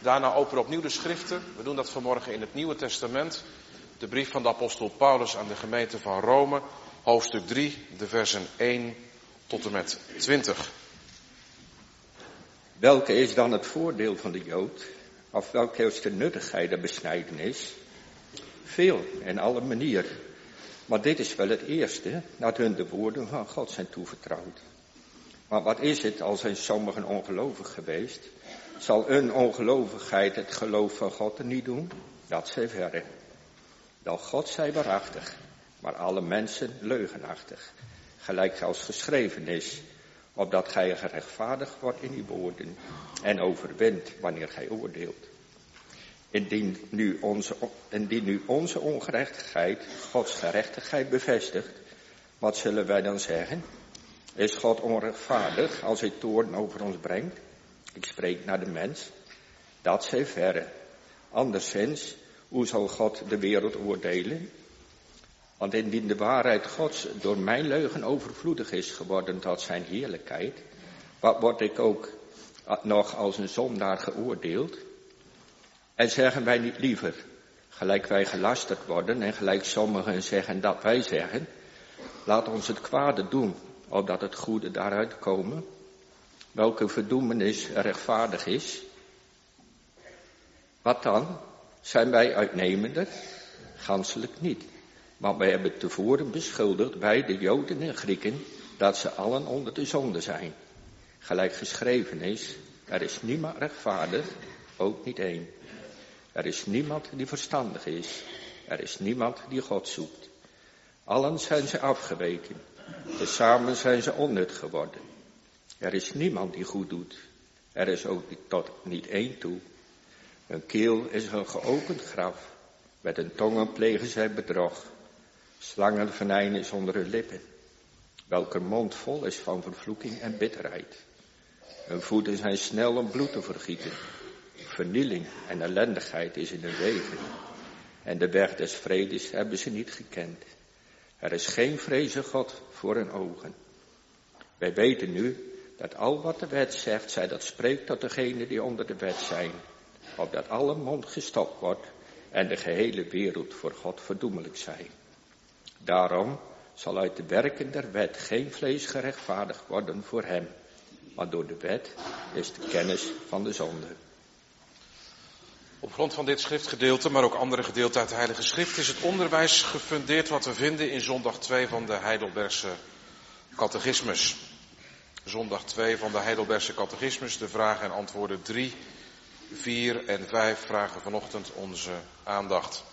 Daarna openen we opnieuw de schriften. We doen dat vanmorgen in het Nieuwe Testament. De brief van de apostel Paulus aan de gemeente van Rome. Hoofdstuk 3, de versen 1 tot en met 20. Welke is dan het voordeel van de Jood? Of welke is de nuttigheid der besnijdenis? Veel, in alle manier. Maar dit is wel het eerste, dat hun de woorden van God zijn toevertrouwd. Maar wat is het, al zijn sommigen ongelovig geweest? Zal hun ongelovigheid het geloof van God er niet doen? Dat zij verre. Dat God zij waarachtig, maar alle mensen leugenachtig. Gelijk als geschreven is, opdat gij gerechtvaardigd wordt in uw woorden en overwint wanneer gij oordeelt. Indien nu onze ongerechtigheid Gods gerechtigheid bevestigt, wat zullen wij dan zeggen? Is God onrechtvaardig als hij toorn over ons brengt? Ik spreek naar de mens. Dat zij verre. Anderszins, hoe zal God de wereld oordelen? Want indien de waarheid Gods door mijn leugen overvloedig is geworden tot zijn heerlijkheid, wat word ik ook nog als een zondaar geoordeeld? En zeggen wij niet liever, gelijk wij gelasterd worden en gelijk sommigen zeggen dat wij zeggen, laat ons het kwade doen, opdat het goede daaruit komen? Welke verdoemenis rechtvaardig is? Wat dan? Zijn wij uitnemender? Ganselijk niet. Maar wij hebben tevoren beschuldigd, wij de Joden en Grieken, dat ze allen onder de zonde zijn. Gelijk geschreven is, er is niemand rechtvaardig, ook niet één. Er is niemand die verstandig is. Er is niemand die God zoekt. Allen zijn ze afgeweken. Tezamen zijn ze onnut geworden. Er is niemand die goed doet. Er is ook tot niet één toe. Hun keel is een geopend graf. Met hun tongen plegen zij bedrog. Slangenvenijn is onder hun lippen. Welker mond vol is van vervloeking en bitterheid. Hun voeten zijn snel om bloed te vergieten. Vernieling en ellendigheid is in hun wegen. En de weg des vredes hebben ze niet gekend. Er is geen vreze God voor hun ogen. Wij weten nu dat al wat de wet zegt, zij dat spreekt tot degenen die onder de wet zijn. Opdat alle mond gestopt wordt en de gehele wereld voor God verdoemelijk zij. Daarom zal uit de werken der wet geen vlees gerechtvaardigd worden voor hem. Maar door de wet is de kennis van de zonde. Op grond van dit schriftgedeelte, maar ook andere gedeelten uit de Heilige Schrift, is het onderwijs gefundeerd wat we vinden in zondag 2 van de Heidelbergse catechismus. Zondag 2 van de Heidelbergse catechismus, de vragen en antwoorden 3, 4 en 5 vragen vanochtend onze aandacht.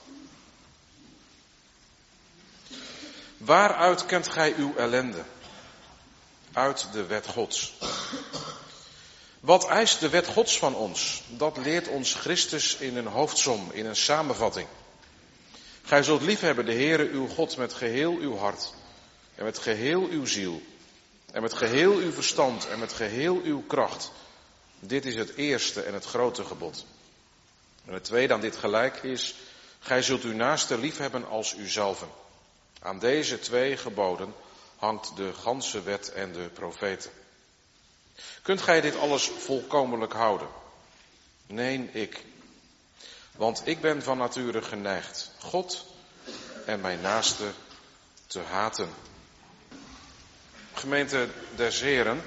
Waaruit kent gij uw ellende? Uit de wet Gods. Wat eist de wet Gods van ons? Dat leert ons Christus in een hoofdsom, in een samenvatting. Gij zult liefhebben de Heere uw God met geheel uw hart en met geheel uw ziel en met geheel uw verstand en met geheel uw kracht. Dit is het eerste en het grote gebod. En het tweede aan dit gelijk is, gij zult uw naaste liefhebben als uzelven. Aan deze 2 geboden hangt de ganse wet en de profeten. Kunt gij dit alles volkomenlijk houden? Nee, ik. Want ik ben van nature geneigd God en mijn naaste te haten. Gemeente des Heren,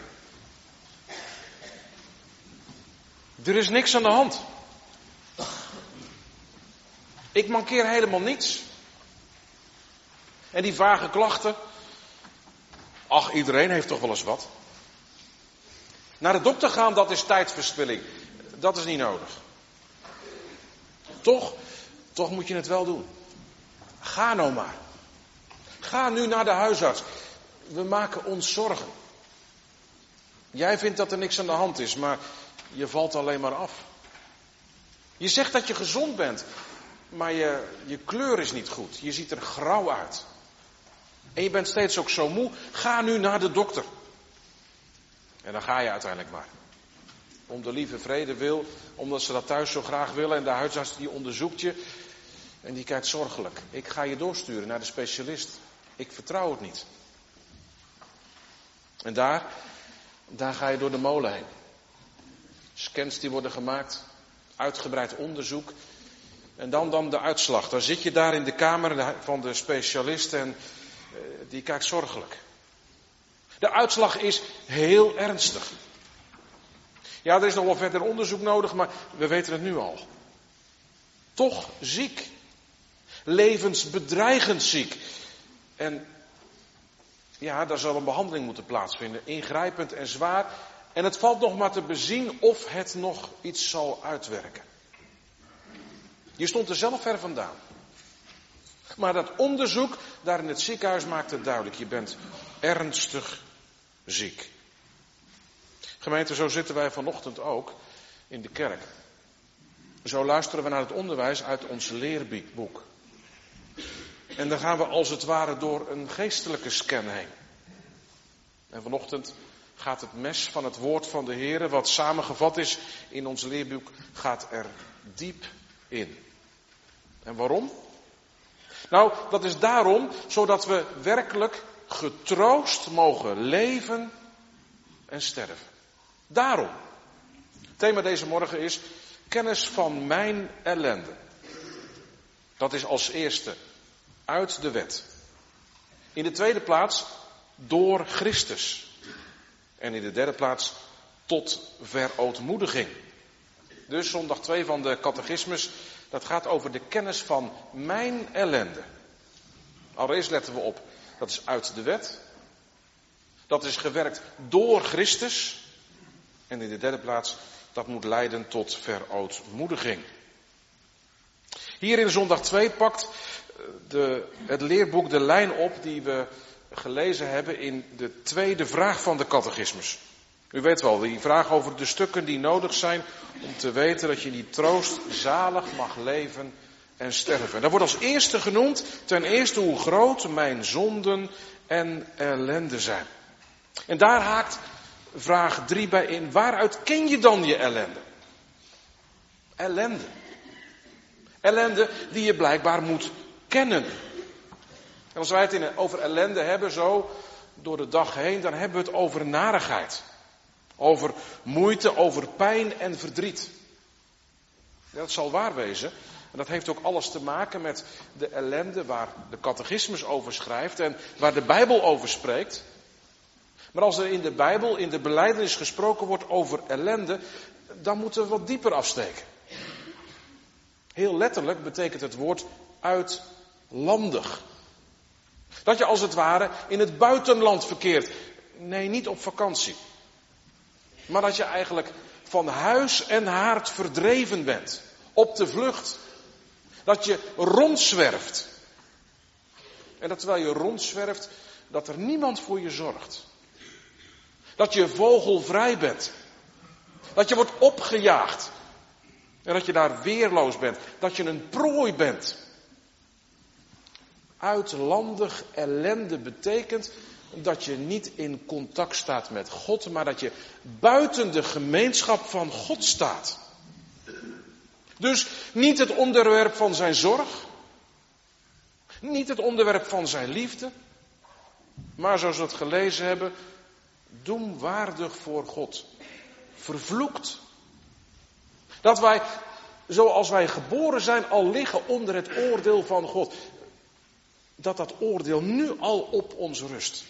er is niks aan de hand. Ik mankeer helemaal niets. En die vage klachten, ach, iedereen heeft toch wel eens wat. Naar de dokter gaan, dat is tijdverspilling. Dat is niet nodig. Toch moet je het wel doen. Ga nou maar. Ga nu naar de huisarts. We maken ons zorgen. Jij vindt dat er niks aan de hand is, maar je valt alleen maar af. Je zegt dat je gezond bent, maar je kleur is niet goed. Je ziet er grauw uit. En je bent steeds ook zo moe. Ga nu naar de dokter. En dan ga je uiteindelijk maar. Om de lieve vrede wil, omdat ze dat thuis zo graag willen. En de huisarts die onderzoekt je. En die kijkt zorgelijk. Ik ga je doorsturen naar de specialist. Ik vertrouw het niet. En daar ga je door de molen heen. Scans die worden gemaakt. Uitgebreid onderzoek. En dan de uitslag. Dan zit je daar in de kamer van de specialist en die kijkt zorgelijk. De uitslag is heel ernstig. Ja, er is nog wel verder onderzoek nodig, maar we weten het nu al. Toch ziek. Levensbedreigend ziek. En ja, daar zal een behandeling moeten plaatsvinden. Ingrijpend en zwaar. En het valt nog maar te bezien of het nog iets zal uitwerken. Je stond er zelf ver vandaan. Maar dat onderzoek daar in het ziekenhuis maakt het duidelijk. Je bent ernstig ziek. Gemeente, zo zitten wij vanochtend ook in de kerk. Zo luisteren we naar het onderwijs uit ons leerboek. En dan gaan we als het ware door een geestelijke scan heen. En vanochtend gaat het mes van het woord van de Heer, wat samengevat is in ons leerboek, gaat er diep in. En waarom? Nou, dat is daarom, zodat we werkelijk getroost mogen leven en sterven. Daarom. Het thema deze morgen is kennis van mijn ellende. Dat is als eerste uit de wet. In de tweede plaats door Christus. En in de derde plaats tot verootmoediging. Dus zondag 2 van de catechismus, dat gaat over de kennis van mijn ellende. Allereerst letten we op, dat is uit de wet. Dat is gewerkt door Christus. En in de derde plaats, dat moet leiden tot verootmoediging. Hier in zondag 2 pakt het leerboek de lijn op die we gelezen hebben in de tweede vraag van de catechismus. U weet wel, die vraag over de stukken die nodig zijn om te weten dat je in die troost zalig mag leven en sterven. En daar wordt als eerste genoemd, ten eerste hoe groot mijn zonden en ellende zijn. En daar haakt vraag 3 bij in. Waaruit ken je dan je ellende? Ellende. Ellende die je blijkbaar moet kennen. En als wij het over ellende hebben, zo door de dag heen, dan hebben we het over narigheid. Over moeite, over pijn en verdriet. Ja, dat zal waar wezen. En dat heeft ook alles te maken met de ellende waar de catechismus over schrijft en waar de Bijbel over spreekt. Maar als er in de Bijbel, in de belijdenis gesproken wordt over ellende, dan moeten we wat dieper afsteken. Heel letterlijk betekent het woord uitlandig. Dat je als het ware in het buitenland verkeert. Nee, niet op vakantie. Maar dat je eigenlijk van huis en haard verdreven bent. Op de vlucht. Dat je rondzwerft. En dat terwijl je rondzwerft, dat er niemand voor je zorgt. Dat je vogelvrij bent. Dat je wordt opgejaagd. En dat je daar weerloos bent. Dat je een prooi bent. Uitlandig ellende betekent dat je niet in contact staat met God, maar dat je buiten de gemeenschap van God staat. Dus niet het onderwerp van zijn zorg, niet het onderwerp van zijn liefde, maar zoals we het gelezen hebben, doemwaardig voor God. Vervloekt. Dat wij, zoals wij geboren zijn, al liggen onder het oordeel van God. Dat oordeel nu al op ons rust.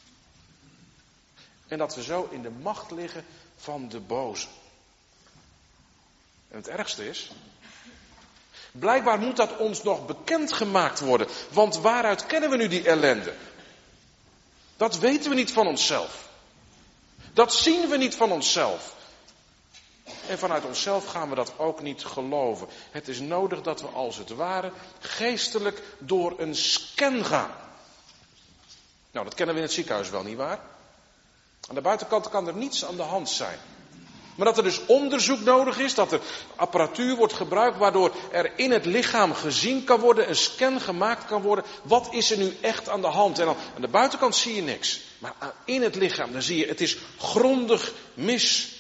En dat we zo in de macht liggen van de boze. En het ergste is, blijkbaar moet dat ons nog bekendgemaakt worden. Want waaruit kennen we nu die ellende? Dat weten we niet van onszelf. Dat zien we niet van onszelf. En vanuit onszelf gaan we dat ook niet geloven. Het is nodig dat we als het ware geestelijk door een scan gaan. Nou, dat kennen we in het ziekenhuis wel, nietwaar? Aan de buitenkant kan er niets aan de hand zijn. Maar dat er dus onderzoek nodig is, dat er apparatuur wordt gebruikt waardoor er in het lichaam gezien kan worden, een scan gemaakt kan worden. Wat is er nu echt aan de hand? En dan, aan de buitenkant zie je niks. Maar in het lichaam, dan zie je, het is grondig mis.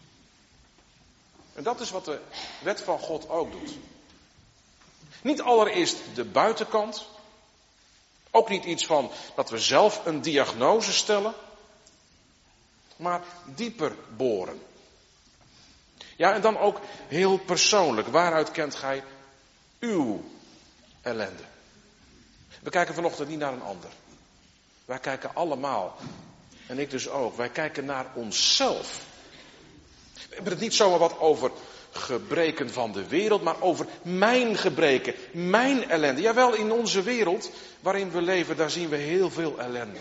En dat is wat de wet van God ook doet. Niet allereerst de buitenkant. Ook niet iets van dat we zelf een diagnose stellen. Maar dieper boren. Ja, en dan ook heel persoonlijk. Waaruit kent gij uw ellende? We kijken vanochtend niet naar een ander. Wij kijken allemaal, en ik dus ook, wij kijken naar onszelf. We hebben het niet zomaar wat over gebreken van de wereld, maar over mijn gebreken, mijn ellende. Jawel, in onze wereld waarin we leven, daar zien we heel veel ellende.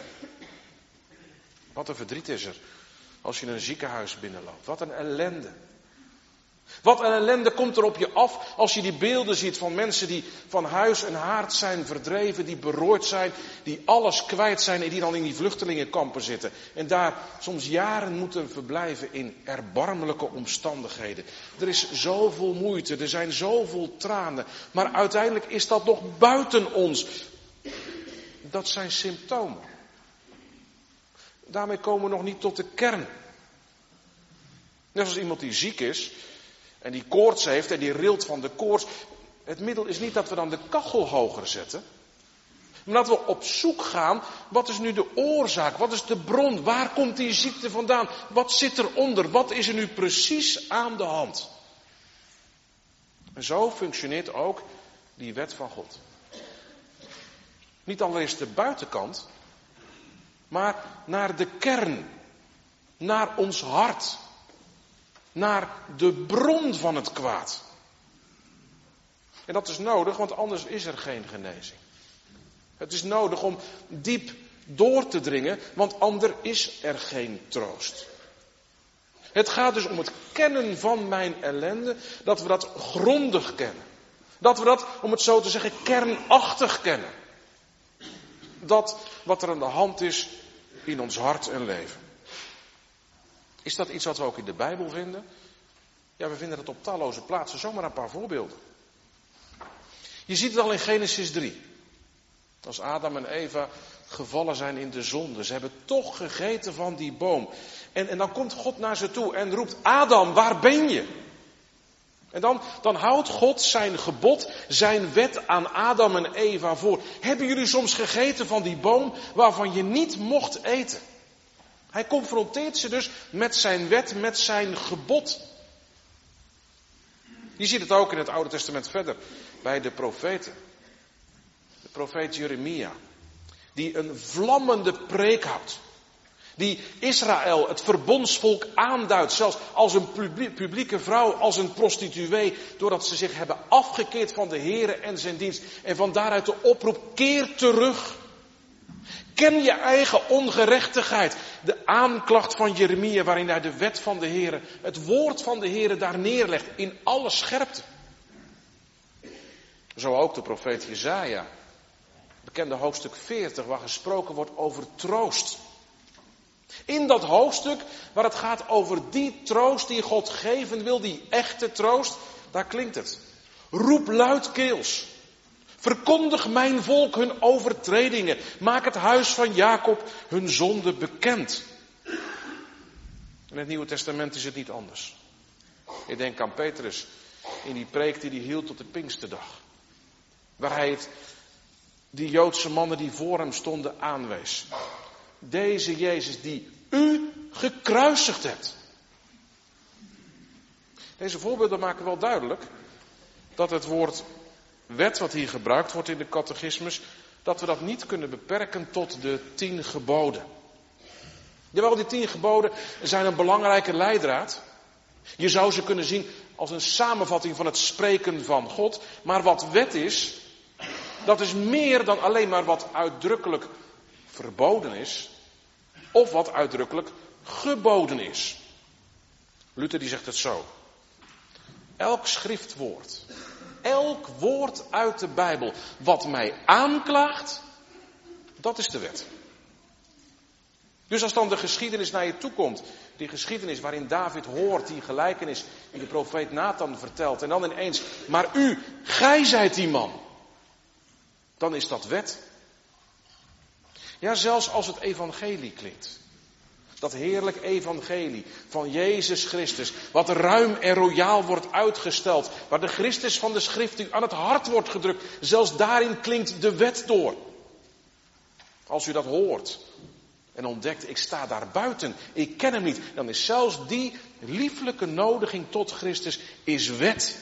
Wat een verdriet is er als je een ziekenhuis binnenloopt. Wat een ellende. Wat een ellende komt er op je af als je die beelden ziet van mensen die van huis en haard zijn verdreven, die berooid zijn, die alles kwijt zijn en die dan in die vluchtelingenkampen zitten. En daar soms jaren moeten verblijven in erbarmelijke omstandigheden. Er is zoveel moeite, er zijn zoveel tranen, maar uiteindelijk is dat nog buiten ons. Dat zijn symptomen. Daarmee komen we nog niet tot de kern. Net als iemand die ziek is en die koorts heeft en die rilt van de koorts. Het middel is niet dat we dan de kachel hoger zetten. Maar dat we op zoek gaan, wat is nu de oorzaak? Wat is de bron? Waar komt die ziekte vandaan? Wat zit eronder? Wat is er nu precies aan de hand? En zo functioneert ook die wet van God. Niet allereerst de buitenkant, maar naar de kern. Naar ons hart. Naar de bron van het kwaad. En dat is nodig, want anders is er geen genezing. Het is nodig om diep door te dringen, want anders is er geen troost. Het gaat dus om het kennen van mijn ellende, dat we dat grondig kennen. Dat we dat, om het zo te zeggen, kernachtig kennen. Dat wat er aan de hand is in ons hart en leven. Is dat iets wat we ook in de Bijbel vinden? Ja, we vinden het op talloze plaatsen. Zomaar een paar voorbeelden. Je ziet het al in Genesis 3. Als Adam en Eva gevallen zijn in de zonde. Ze hebben toch gegeten van die boom. En dan komt God naar ze toe en roept: Adam, waar ben je? En dan houdt God zijn gebod, zijn wet aan Adam en Eva voor. Hebben jullie soms gegeten van die boom waarvan je niet mocht eten? Hij confronteert ze dus met zijn wet, met zijn gebod. Je ziet het ook in het Oude Testament verder, bij de profeten. De profeet Jeremia, die een vlammende preek houdt. Die Israël, het verbondsvolk, aanduidt, zelfs als een publieke vrouw, als een prostituee, doordat ze zich hebben afgekeerd van de Here en zijn dienst. En van daaruit de oproep: keer terug. Ken je eigen ongerechtigheid. De aanklacht van Jeremia, waarin hij de wet van de Here, het woord van de Here daar neerlegt in alle scherpte. Zo ook de profeet Jesaja. Bekende hoofdstuk 40, waar gesproken wordt over troost. In dat hoofdstuk, waar het gaat over die troost die God geven wil, die echte troost, daar klinkt het: roep luidkeels. Verkondig mijn volk hun overtredingen. Maak het huis van Jacob hun zonde bekend. In het Nieuwe Testament is het niet anders. Ik denk aan Petrus in die preek die hij hield op de Pinksterdag. Waar hij die Joodse mannen die voor hem stonden aanwees. Deze Jezus die u gekruisigd hebt. Deze voorbeelden maken wel duidelijk dat het woord wet wat hier gebruikt wordt in de catechismus, dat we dat niet kunnen beperken tot de 10 geboden. Jawel, die 10 geboden zijn een belangrijke leidraad. Je zou ze kunnen zien als een samenvatting van het spreken van God. Maar wat wet is, dat is meer dan alleen maar wat uitdrukkelijk verboden is, of wat uitdrukkelijk geboden is. Luther die zegt het zo: elk schriftwoord, elk woord uit de Bijbel wat mij aanklaagt, dat is de wet. Dus als dan de geschiedenis naar je toe komt, die geschiedenis waarin David hoort, die gelijkenis die de profeet Nathan vertelt, en dan ineens: maar u, gij zijt die man. Dan is dat wet. Ja, zelfs als het evangelie klinkt. Dat heerlijk evangelie van Jezus Christus, wat ruim en royaal wordt uitgesteld, waar de Christus van de schrift u aan het hart wordt gedrukt, zelfs daarin klinkt de wet door. Als u dat hoort, en ontdekt, ik sta daar buiten, ik ken hem niet, dan is zelfs die lieflijke nodiging tot Christus is wet.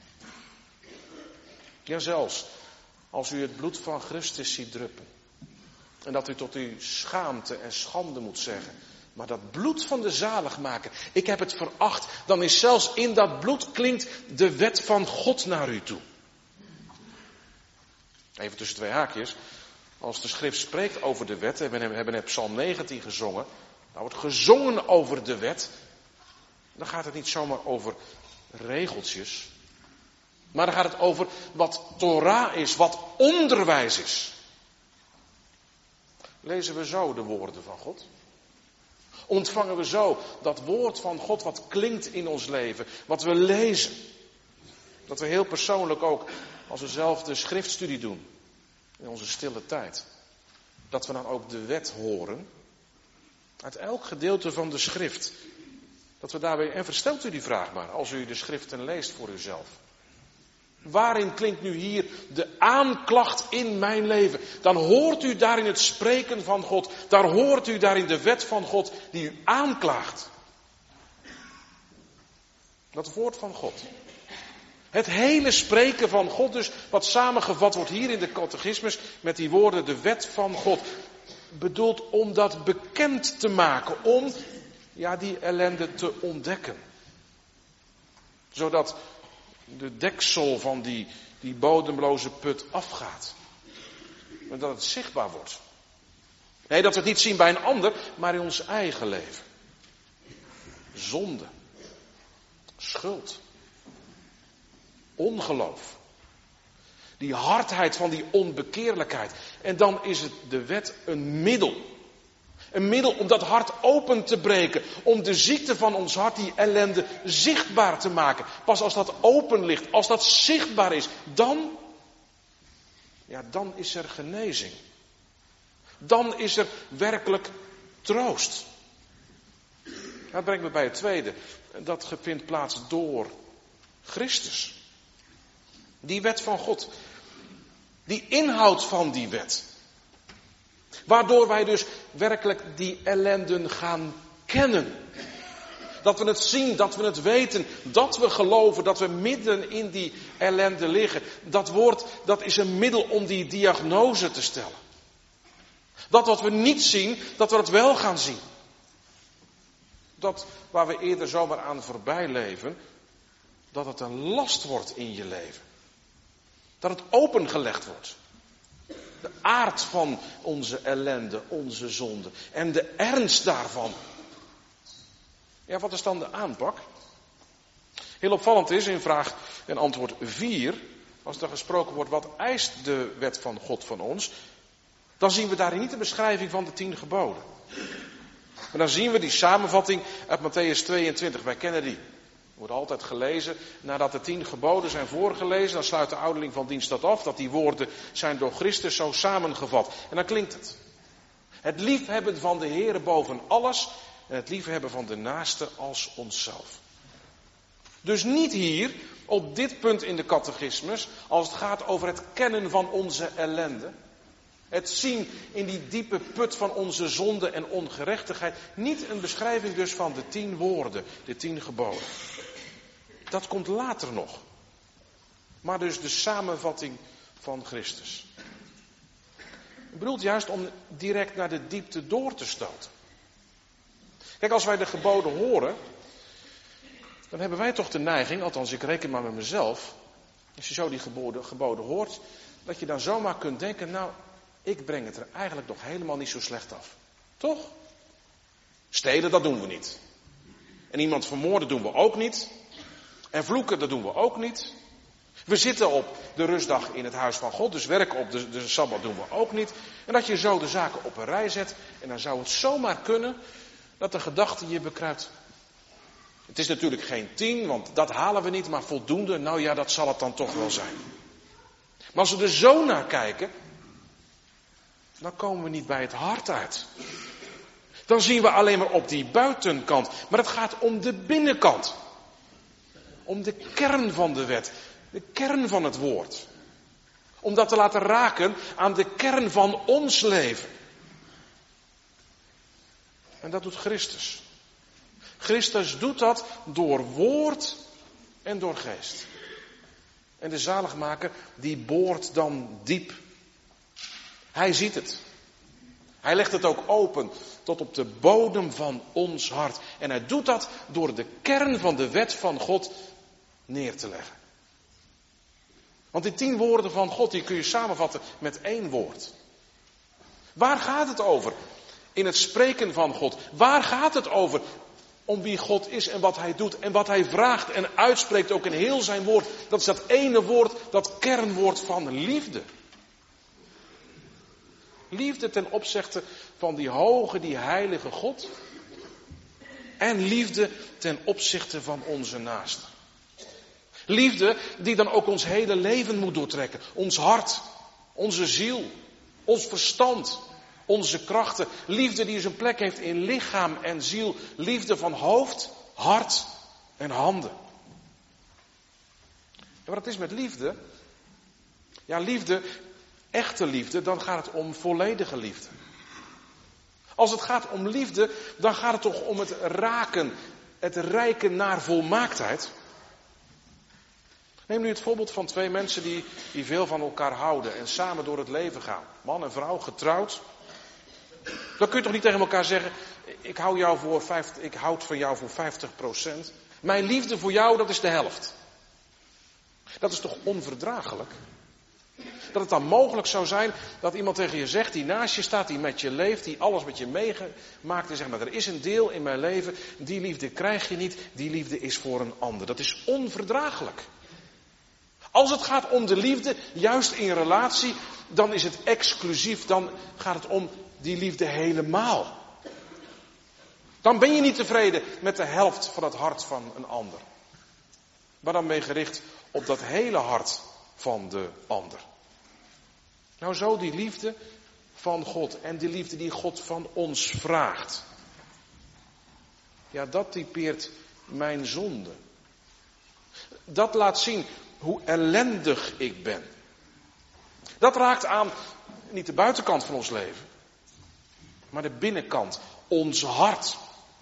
Ja, zelfs als u het bloed van Christus ziet druppen en dat u tot uw schaamte en schande moet zeggen, maar dat bloed van de zaligmaker, ik heb het veracht, dan is zelfs in dat bloed klinkt de wet van God naar u toe. Even tussen twee haakjes. Als de schrift spreekt over de wet, we hebben net Psalm 19 gezongen, daar wordt gezongen over de wet, dan gaat het niet zomaar over regeltjes, maar dan gaat het over wat Torah is, wat onderwijs is. Lezen we zo de woorden van God? Ontvangen we zo dat woord van God wat klinkt in ons leven, wat we lezen? Dat we heel persoonlijk ook, als we zelf de schriftstudie doen, in onze stille tijd, dat we dan ook de wet horen, uit elk gedeelte van de schrift. Dat we daarbij, en verstelt u die vraag maar, als u de schriften leest voor uzelf. Waarin klinkt nu hier de aanklacht in mijn leven? Dan hoort u daarin het spreken van God. Daar hoort u daarin de wet van God die u aanklaagt. Dat woord van God. Het hele spreken van God dus, wat samengevat wordt hier in de catechismus met die woorden de wet van God. Bedoeld om dat bekend te maken, om die ellende te ontdekken. Zodat de deksel van die bodemloze put afgaat. En dat het zichtbaar wordt. Nee, dat we het niet zien bij een ander, maar in ons eigen leven. Zonde. Schuld. Ongeloof. Die hardheid van die onbekeerlijkheid. En dan is het de wet een middel. Een middel om dat hart open te breken. Om de ziekte van ons hart, die ellende, zichtbaar te maken. Pas als dat open ligt, als dat zichtbaar is, dan is er genezing. Dan is er werkelijk troost. Dat brengt me bij het tweede. Dat vindt plaats door Christus. Die wet van God. Die inhoud van die wet. Waardoor wij dus werkelijk die ellenden gaan kennen. Dat we het zien, dat we het weten, dat we geloven, dat we midden in die ellende liggen. Dat woord, dat is een middel om die diagnose te stellen. Dat wat we niet zien, dat we het wel gaan zien. Dat waar we eerder zomaar aan voorbij leven, dat het een last wordt in je leven. Dat het opengelegd wordt. De aard van onze ellende, onze zonde en de ernst daarvan. Ja, wat is dan de aanpak? Heel opvallend is in vraag en antwoord 4, als er gesproken wordt wat eist de wet van God van ons, dan zien we daarin niet de beschrijving van de 10 geboden. Maar dan zien we die samenvatting uit Mattheüs 22, wij kennen die. Wordt altijd gelezen, nadat de 10 geboden zijn voorgelezen, dan sluit de ouderling van dienst dat af, dat die woorden zijn door Christus zo samengevat. En dan klinkt het. Het liefhebben van de Heere boven alles en het liefhebben van de naaste als onszelf. Dus niet hier, op dit punt in de catechismus, als het gaat over het kennen van onze ellende. Het zien in die diepe put van onze zonde en ongerechtigheid. Niet een beschrijving dus van de 10 woorden, de 10 geboden. Dat komt later nog. Maar dus de samenvatting van Christus. Ik bedoel juist om direct naar de diepte door te stoten. Kijk, als wij de geboden horen, dan hebben wij toch de neiging, althans ik reken maar met mezelf, als je zo die geboden hoort, dat je dan zomaar kunt denken, nou, ik breng het er eigenlijk nog helemaal niet zo slecht af. Toch? Stelen, dat doen we niet. En iemand vermoorden doen we ook niet. En vloeken, dat doen we ook niet. We zitten op de rustdag in het huis van God, dus werken op de Sabbat doen we ook niet. En dat je zo de zaken op een rij zet, en dan zou het zomaar kunnen dat de gedachte je bekruipt. Het is natuurlijk geen 10, want dat halen we niet, maar voldoende, nou ja, dat zal het dan toch wel zijn. Maar als we er zo naar kijken, dan komen we niet bij het hart uit. Dan zien we alleen maar op die buitenkant. Maar het gaat om de binnenkant. Om de kern van de wet. De kern van het woord. Om dat te laten raken aan de kern van ons leven. En dat doet Christus. Christus doet dat door woord en door geest. En de zaligmaker die boort dan diep. Hij ziet het. Hij legt het ook open tot op de bodem van ons hart. En hij doet dat door de kern van de wet van God neer te leggen. Want die 10 woorden van God die kun je samenvatten met 1 woord. Waar gaat het over? In het spreken van God. Waar gaat het over? Om wie God is en wat hij doet en wat hij vraagt en uitspreekt ook in heel zijn woord. Dat is dat ene woord, dat kernwoord van liefde. Liefde ten opzichte van die hoge, die heilige God. En liefde ten opzichte van onze naaste. Liefde die dan ook ons hele leven moet doortrekken. Ons hart, onze ziel, ons verstand, onze krachten. Liefde die zijn plek heeft in lichaam en ziel. Liefde van hoofd, hart en handen. En wat het is met liefde? Ja, liefde, echte liefde, dan gaat het om volledige liefde. Als het gaat om liefde, dan gaat het toch om het raken, het reiken naar volmaaktheid. Neem nu het voorbeeld van 2 mensen die veel van elkaar houden en samen door het leven gaan. Man en vrouw, getrouwd. Dan kun je toch niet tegen elkaar zeggen, ik houd van jou voor 50%. Mijn liefde voor jou, dat is de helft. Dat is toch onverdraaglijk? Dat het dan mogelijk zou zijn dat iemand tegen je zegt, die naast je staat, die met je leeft, die alles met je meegemaakt en zegt, maar er is een deel in mijn leven, die liefde krijg je niet, die liefde is voor een ander. Dat is onverdraaglijk. Als het gaat om de liefde, juist in relatie, dan is het exclusief, dan gaat het om die liefde helemaal. Dan ben je niet tevreden met de helft van het hart van een ander. Maar dan ben je gericht op dat hele hart van de ander. Nou, zo die liefde van God en die liefde die God van ons vraagt. Ja, dat typeert mijn zonde. Dat laat zien hoe ellendig ik ben. Dat raakt aan, niet de buitenkant van ons leven, maar de binnenkant, ons hart.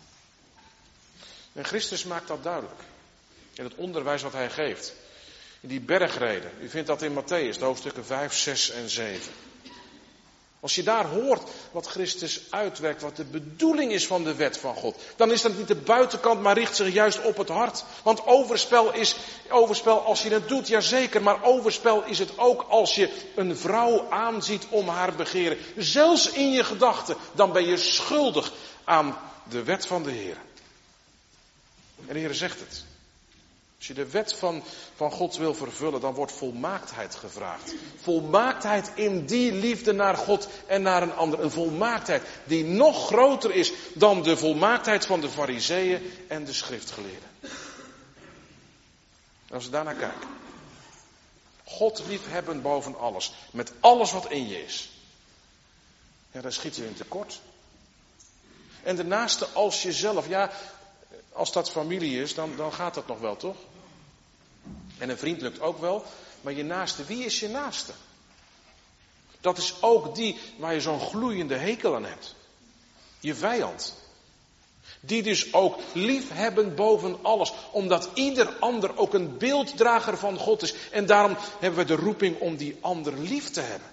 En Christus maakt dat duidelijk. In het onderwijs wat hij geeft. In die bergreden. U vindt dat in Mattheüs, de hoofdstukken 5, 6 en 7. Als je daar hoort wat Christus uitwerkt, wat de bedoeling is van de wet van God, dan is dat niet de buitenkant, maar richt zich juist op het hart. Want overspel is overspel als je het doet, jazeker, maar overspel is het ook als je een vrouw aanziet om haar begeren. Zelfs in je gedachten, dan ben je schuldig aan de wet van de Heer. En de Heer zegt het. Als je de wet van God wil vervullen, dan wordt volmaaktheid gevraagd. Volmaaktheid in die liefde naar God en naar een ander. Een volmaaktheid die nog groter is dan de volmaaktheid van de Farizeeën en de schriftgeleerden. Als we daarnaar kijken. God liefhebben boven alles. Met alles wat in je is. Ja, daar schieten we in tekort. En de naaste als jezelf. Ja, als dat familie is, dan gaat dat nog wel, toch? En een vriend lukt ook wel. Maar je naaste, wie is je naaste? Dat is ook die waar je zo'n gloeiende hekel aan hebt. Je vijand. Die dus ook liefhebben boven alles. Omdat ieder ander ook een beelddrager van God is. En daarom hebben we de roeping om die ander lief te hebben.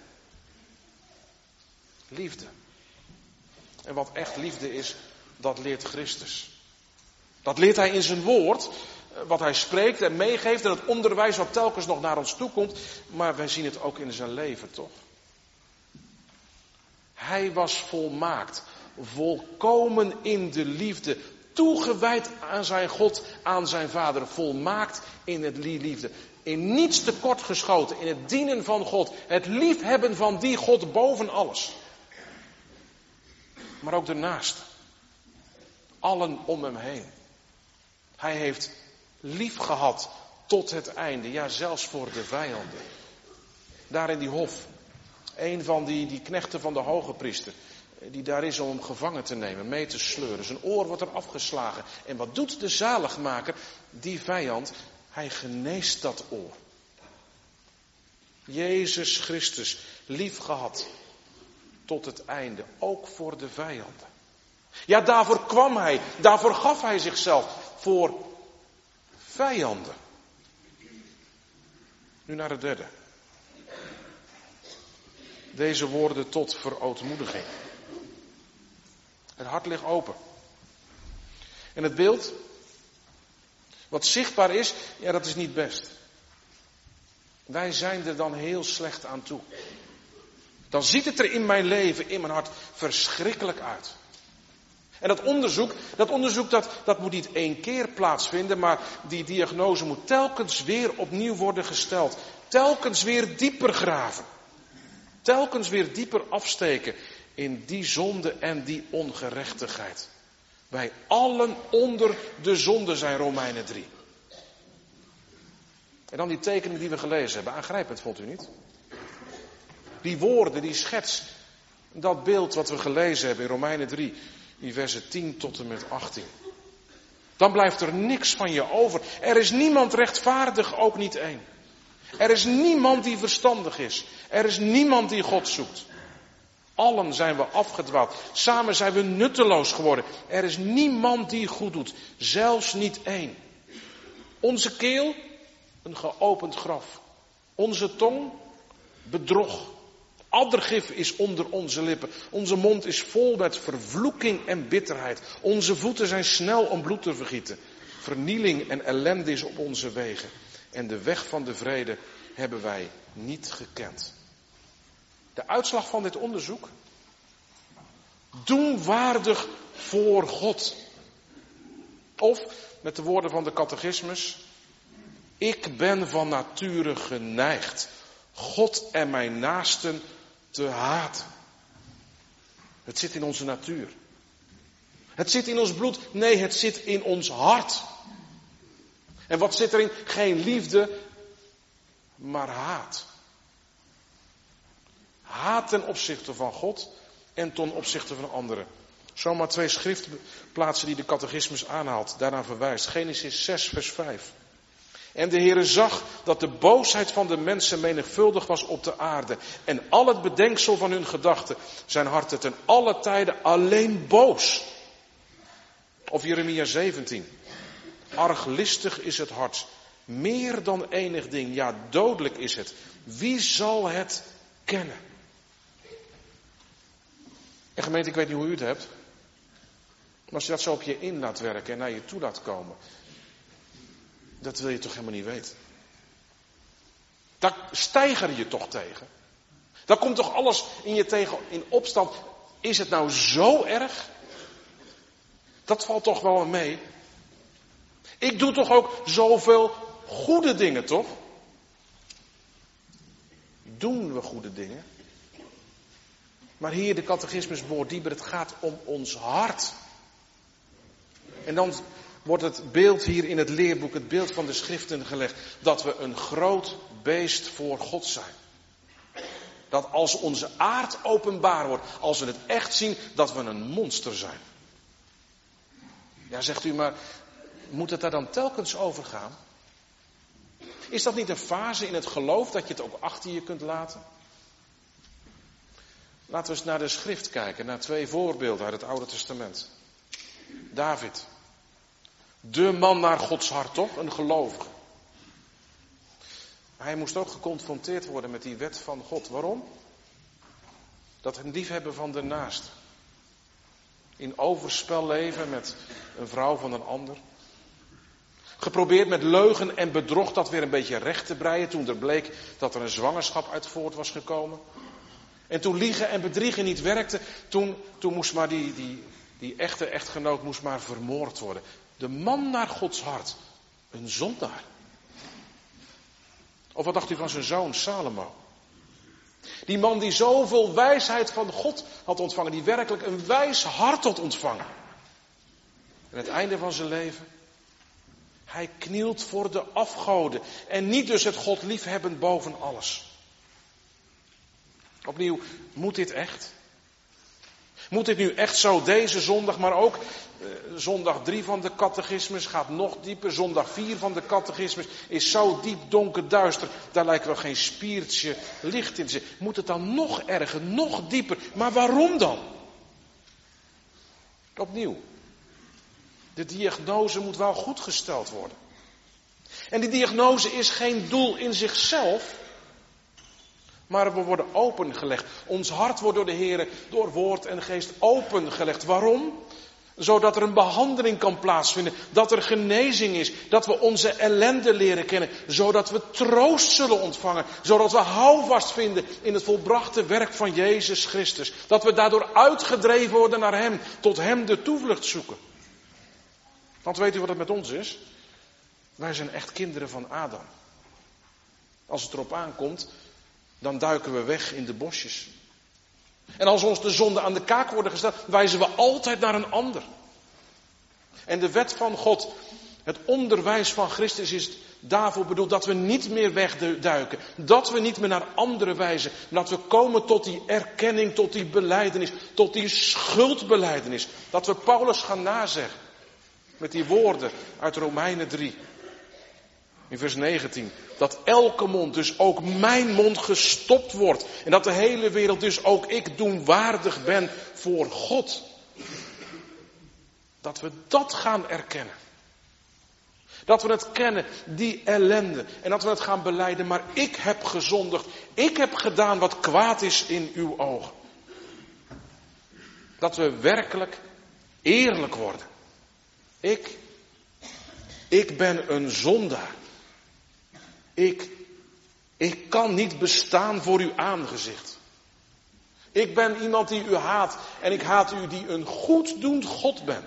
Liefde. En wat echt liefde is, dat leert Christus. Dat leert hij in zijn woord, wat hij spreekt en meegeeft en het onderwijs wat telkens nog naar ons toe komt. Maar wij zien het ook in zijn leven, toch? Hij was volmaakt, volkomen in de liefde, toegewijd aan zijn God, aan zijn Vader, volmaakt in het liefde. In niets tekort geschoten, in het dienen van God, het liefhebben van die God boven alles. Maar ook de naaste, allen om hem heen. Hij heeft lief gehad tot het einde. Ja, zelfs voor de vijanden. Daar in die hof. Een van die knechten van de hoge priester. Die daar is om hem gevangen te nemen, mee te sleuren. Zijn oor wordt er afgeslagen. En wat doet de zaligmaker? Die vijand, hij geneest dat oor. Jezus Christus, lief gehad tot het einde. Ook voor de vijanden. Ja, daarvoor kwam hij. Daarvoor gaf hij zichzelf. Voor vijanden. Nu naar het derde. Deze woorden tot verootmoediging. Het hart ligt open. En het beeld, wat zichtbaar is, ja, dat is niet best. Wij zijn er dan heel slecht aan toe. Dan ziet het er in mijn leven, in mijn hart, verschrikkelijk uit. En dat onderzoek dat moet niet één keer plaatsvinden, maar die diagnose moet telkens weer opnieuw worden gesteld. Telkens weer dieper graven. Telkens weer dieper afsteken in die zonde en die ongerechtigheid. Wij allen onder de zonde zijn, Romeinen 3. En dan die tekening die we gelezen hebben, aangrijpend vond u niet? Die woorden, die schets, dat beeld wat we gelezen hebben in Romeinen 3, in versen 10 tot en met 18. Dan blijft er niks van je over. Er is niemand rechtvaardig, ook niet één. Er is niemand die verstandig is. Er is niemand die God zoekt. Allen zijn we afgedwaald. Samen zijn we nutteloos geworden. Er is niemand die goed doet. Zelfs niet één. Onze keel, een geopend graf. Onze tong, bedrog. Addergif is onder onze lippen. Onze mond is vol met vervloeking en bitterheid. Onze voeten zijn snel om bloed te vergieten. Vernieling en ellende is op onze wegen. En de weg van de vrede hebben wij niet gekend. De uitslag van dit onderzoek? Doenwaardig voor God. Of, met de woorden van de catechismus, ik ben van nature geneigd God en mijn naasten te haten. Het zit in onze natuur. Het zit in ons bloed. Nee, het zit in ons hart. En wat zit erin? Geen liefde, maar haat. Haat ten opzichte van God en ten opzichte van anderen. Zomaar 2 schriftplaatsen die de catechismus aanhaalt, daarna verwijst. Genesis 6, vers 5. En de Heere zag dat de boosheid van de mensen menigvuldig was op de aarde. En al het bedenksel van hun gedachten, zijn harten ten alle tijden alleen boos. Of Jeremia 17. Arglistig is het hart, meer dan enig ding, ja dodelijk is het. Wie zal het kennen? En gemeente, ik weet niet hoe u het hebt. Maar als je dat zo op je in laat werken en naar je toe laat komen. Dat wil je toch helemaal niet weten. Daar stijger je toch tegen. Daar komt toch alles in je tegen in opstand. Is het nou zo erg? Dat valt toch wel mee. Ik doe toch ook zoveel goede dingen, toch? Doen we goede dingen? Maar hier de catechismus boort dieper, het gaat om ons hart. En dan wordt het beeld hier in het leerboek, het beeld van de schriften gelegd, dat we een groot beest voor God zijn. Dat als onze aard openbaar wordt, als we het echt zien, dat we een monster zijn. Ja, zegt u, maar moet het daar dan telkens over gaan? Is dat niet een fase in het geloof dat je het ook achter je kunt laten? Laten we eens naar de schrift kijken, naar 2 voorbeelden uit het Oude Testament. David. De man naar Gods hart, toch? Een gelovige. Hij moest ook geconfronteerd worden met die wet van God. Waarom? Dat het liefhebben van de naaste. In overspel leven met een vrouw van een ander. Geprobeerd met leugen en bedrog dat weer een beetje recht te breien. Toen er bleek dat er een zwangerschap uit voort was gekomen. En toen liegen en bedriegen niet werkte. Toen moest maar die echte echtgenoot moest maar vermoord worden. De man naar Gods hart. Een zondaar. Of wat dacht u van zijn zoon Salomo? Die man die zoveel wijsheid van God had ontvangen. Die werkelijk een wijs hart had ontvangen. En het einde van zijn leven. Hij knielt voor de afgoden. En niet dus het God liefhebben boven alles. Opnieuw, moet dit echt? Moet dit nu echt zo deze zondag, maar ook zondag 3 van de catechismus gaat nog dieper. Zondag 4 van de catechismus is zo diep donker duister. Daar lijkt wel geen spiertje licht in te zitten. Moet het dan nog erger, nog dieper? Maar waarom dan? Opnieuw. De diagnose moet wel goed gesteld worden. En die diagnose is geen doel in zichzelf. Maar we worden opengelegd. Ons hart wordt door de Heer, door woord en geest opengelegd. Waarom? Zodat er een behandeling kan plaatsvinden. Dat er genezing is. Dat we onze ellende leren kennen. Zodat we troost zullen ontvangen. Zodat we houvast vinden in het volbrachte werk van Jezus Christus. Dat we daardoor uitgedreven worden naar Hem. Tot Hem de toevlucht zoeken. Want weet u wat het met ons is? Wij zijn echt kinderen van Adam. Als het erop aankomt, dan duiken we weg in de bosjes. En als ons de zonden aan de kaak worden gesteld, wijzen we altijd naar een ander. En de wet van God, het onderwijs van Christus is daarvoor bedoeld dat we niet meer wegduiken. Dat we niet meer naar anderen wijzen. Maar dat we komen tot die erkenning, tot die belijdenis, tot die schuldbelijdenis. Dat we Paulus gaan nazeggen. Met die woorden uit Romeinen 3. In vers 19. Dat elke mond, dus ook mijn mond, gestopt wordt. En dat de hele wereld, dus ook ik, doenwaardig ben voor God. Dat we dat gaan erkennen. Dat we het kennen, die ellende. En dat we het gaan belijden. Maar ik heb gezondigd. Ik heb gedaan wat kwaad is in uw ogen. Dat we werkelijk eerlijk worden. Ik ben een zondaar. Ik kan niet bestaan voor uw aangezicht. Ik ben iemand die u haat. En ik haat u die een goeddoend God ben.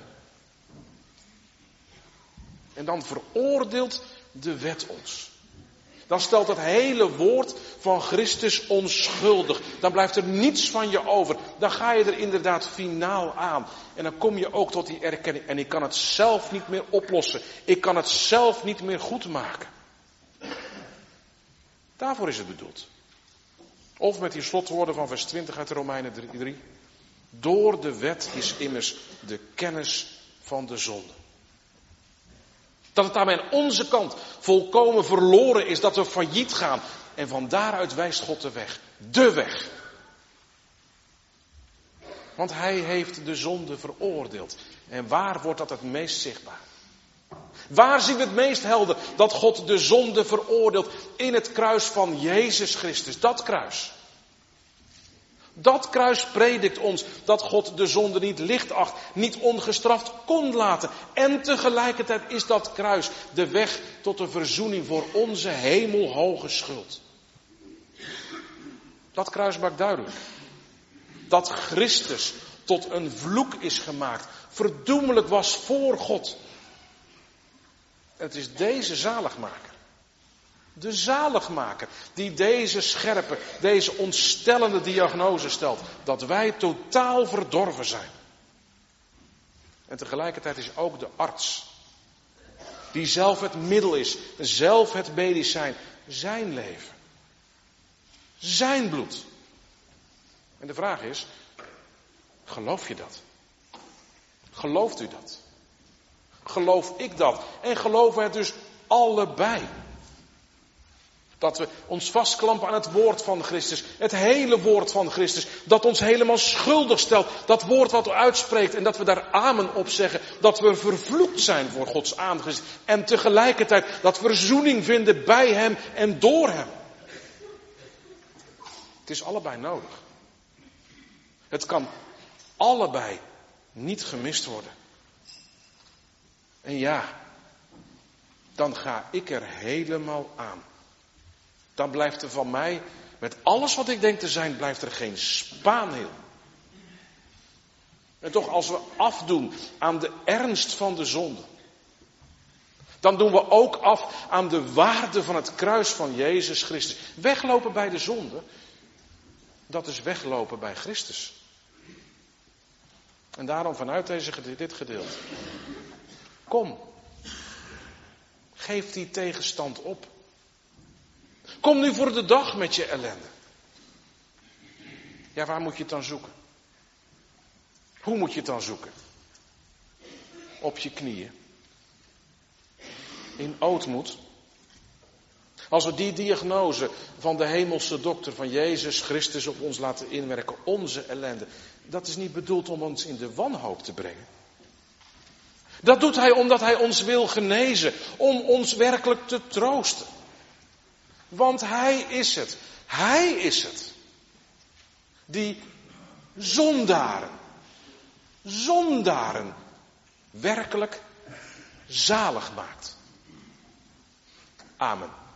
En dan veroordeelt de wet ons. Dan stelt het hele woord van Christus onschuldig. Dan blijft er niets van je over. Dan ga je er inderdaad finaal aan. En dan kom je ook tot die erkenning. En ik kan het zelf niet meer oplossen. Ik kan het zelf niet meer goed maken. Daarvoor is het bedoeld. Of met die slotwoorden van vers 20 uit Romeinen 3. Door de wet is immers de kennis van de zonde. Dat het daarmee aan onze kant volkomen verloren is. Dat we failliet gaan. En van daaruit wijst God de weg. De weg. Want Hij heeft de zonde veroordeeld. En waar wordt dat het meest zichtbaar? Waar zien we het meest helder dat God de zonde veroordeelt? In het kruis van Jezus Christus. Dat kruis. Dat kruis predikt ons dat God de zonde niet licht acht, niet ongestraft kon laten. En tegelijkertijd is dat kruis de weg tot de verzoening voor onze hemelhoge schuld. Dat kruis maakt duidelijk dat Christus tot een vloek is gemaakt, verdoemelijk was voor God. En het is deze zaligmaker. De zaligmaker die deze scherpe, deze ontstellende diagnose stelt. Dat wij totaal verdorven zijn. En tegelijkertijd is ook de arts. Die zelf het middel is. Zelf het medicijn. Zijn leven. Zijn bloed. En de vraag is. Geloof je dat? Gelooft u dat? Geloof ik dat? En geloven we het dus allebei? Dat we ons vastklampen aan het woord van Christus. Het hele woord van Christus. Dat ons helemaal schuldig stelt. Dat woord wat u uitspreekt. En dat we daar amen op zeggen. Dat we vervloekt zijn voor Gods aangezicht. En tegelijkertijd dat we verzoening vinden bij Hem en door Hem. Het is allebei nodig. Het kan allebei niet gemist worden. En ja, dan ga ik er helemaal aan. Dan blijft er van mij, met alles wat ik denk te zijn, blijft er geen spaanheel. En toch, als we afdoen aan de ernst van de zonde, dan doen we ook af aan de waarde van het kruis van Jezus Christus. Weglopen bij de zonde, dat is weglopen bij Christus. En daarom vanuit dit gedeelte. Kom, geef die tegenstand op. Kom nu voor de dag met je ellende. Ja, waar moet je het dan zoeken? Hoe moet je het dan zoeken? Op je knieën. In ootmoed. Als we die diagnose van de hemelse dokter, van Jezus Christus op ons laten inwerken, onze ellende. Dat is niet bedoeld om ons in de wanhoop te brengen. Dat doet hij omdat hij ons wil genezen, om ons werkelijk te troosten. Want hij is het, die zondaren werkelijk zalig maakt. Amen.